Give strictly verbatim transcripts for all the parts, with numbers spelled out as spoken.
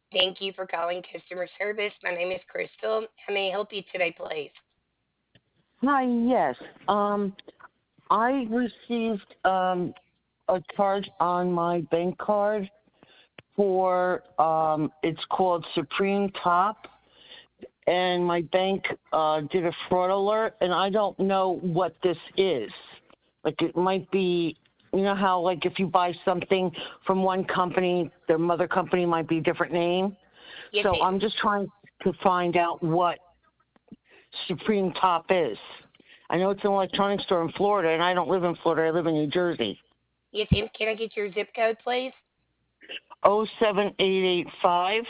Thank you for calling customer service. My name is Crystal. How may I help you today, please? Hi, yes. Um, I received um, a charge on my bank card for um, it's called Supreme Top, and my bank uh, did a fraud alert, and I don't know what this is. Like it might be, you know how like if you buy something from one company, their mother company might be a different name. Yes, So ma'am. I'm just trying to find out what Supreme Top is. I know it's an electronics store in Florida, and I don't live in Florida. I live in New Jersey. Yes, ma'am. Can I get your zip code, please? Oh seven eight eight five.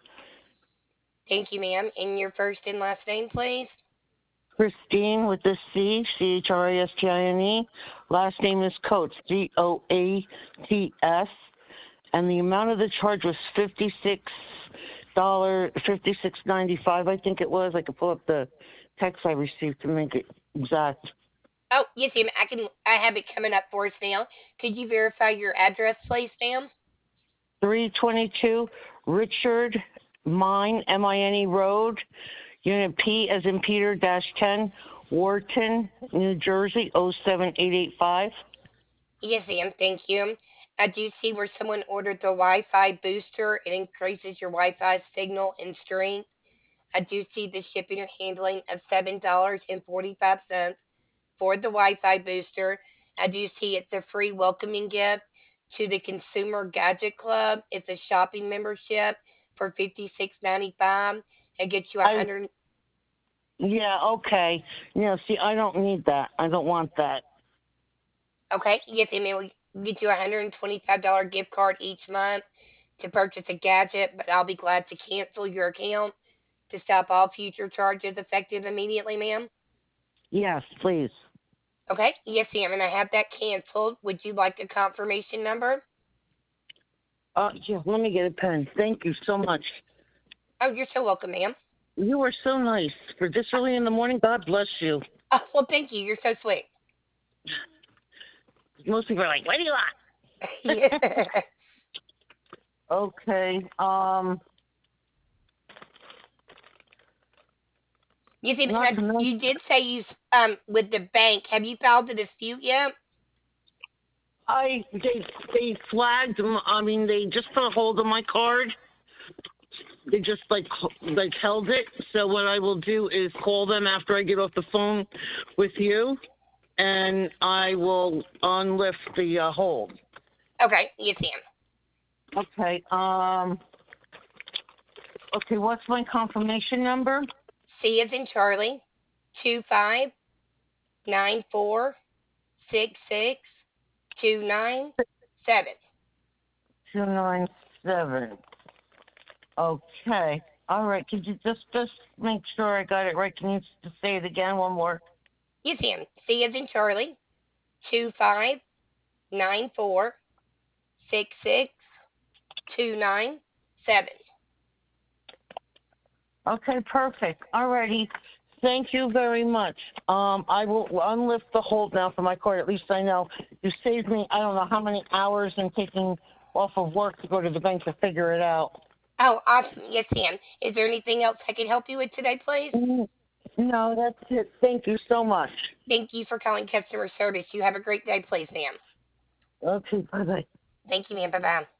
Thank you, ma'am. And your first and last name, please? Christine with the C, C H R I S T I N E. Last name is Coates, C O A T S. And the amount of the charge was fifty-six dollars, fifty-six ninety-five, I think it was. I could pull up the text I received to make it exact. Oh, yes, ma'am. I can. I have it coming up for us now. Could you verify your address, please, ma'am? three twenty-two Richard Mine, M I N E Road, Unit P as in Peter dash ten, Wharton, New Jersey, oh seven eight eight five. Yes, ma'am. Thank you. I do see where someone ordered the Wi-Fi booster. It increases your Wi-Fi signal and strength. I do see the shipping and handling of seven dollars and forty-five cents for the Wi-Fi booster. I do see it's a free welcoming gift to the Consumer Gadget Club. It's a shopping membership for fifty-six ninety-five. It gets you a I, hundred. yeah, okay. Yeah, see, I don't need that. I don't want that. Okay, yes, and it will get you a hundred and twenty-five dollar gift card each month to purchase a gadget. But I'll be glad to cancel your account to stop all future charges effective immediately, ma'am. Yes, please. Okay, yes, ma'am, and I have that canceled. Would you like a confirmation number? Uh, yeah, let me get a pen. Thank you so much. Oh, you're so welcome, ma'am. You are so nice. For this early in the morning, God bless you. Oh, well, thank you. You're so sweet. Most people are like, what do you Yeah. want? Okay, um, You see, not now to mention, you did say you um with the bank. Have you filed a dispute yet? I, they, they flagged, m- I mean, they just put a hold on my card. They just like like held it. So what I will do is call them after I get off the phone with you, and I will unlift the uh, hold. Okay, yes, ma'am. Okay. Um. Okay. What's my confirmation number? C is in Charlie. Two five nine four six six two nine seven. Two nine seven. Okay. All right. Could you just just make sure I got it right? Can you just say it again one more? Yes, ma'am. C is in Charlie. Two five nine four six six two nine seven. Okay. Perfect. All righty. Thank you very much. Um, I will unlift the hold now for my card. At least I know you saved me. I don't know how many hours and taking off of work to go to the bank to figure it out. Oh, awesome. Yes, ma'am. Is there anything else I can help you with today, please? Mm, no, that's it. Thank you so much. Thank you for calling customer service. You have a great day, please, ma'am. Okay. Bye bye. Thank you, ma'am. Bye bye.